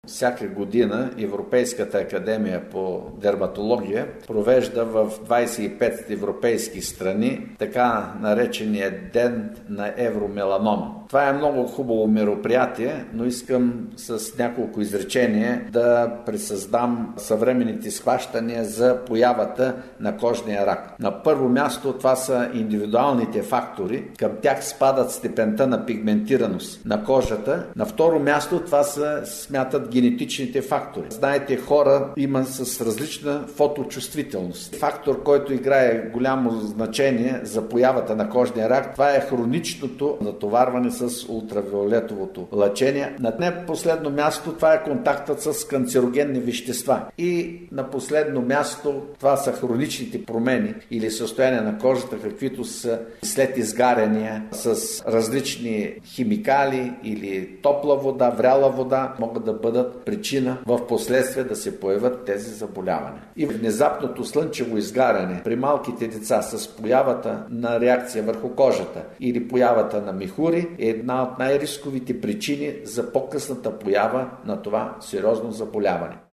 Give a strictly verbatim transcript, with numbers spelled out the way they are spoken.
Всяка година Европейската академия по дерматология провежда в двадесет и пет европейски страни така наречения ден на евромеланома. Това е много хубаво мероприятие, но искам с няколко изречения да пресъздам съвременните схващания за появата на кожния рак. На първо място това са индивидуалните фактори. Към тях спадат степента на пигментираност на кожата. На второ място това са смятат генетичните фактори. Знаете, хора има с различна фоточувствителност. Фактор, който играе голямо значение за появата на кожния рак, това е хроничното натоварване с ултравиолетовото лъчение. На не последно място това е контактът с канцерогенни вещества. И на последно място това са хроничните промени или състояния на кожата, каквито са след изгаряния с различни химикали или топла вода, вряла вода, могат да бъдат причина в последствие да се появят тези заболявания. И внезапното слънчево изгаряне при малките деца с появата на реакция върху кожата или появата на мехури е една от най-рисковите причини за по-късната поява на това сериозно заболяване.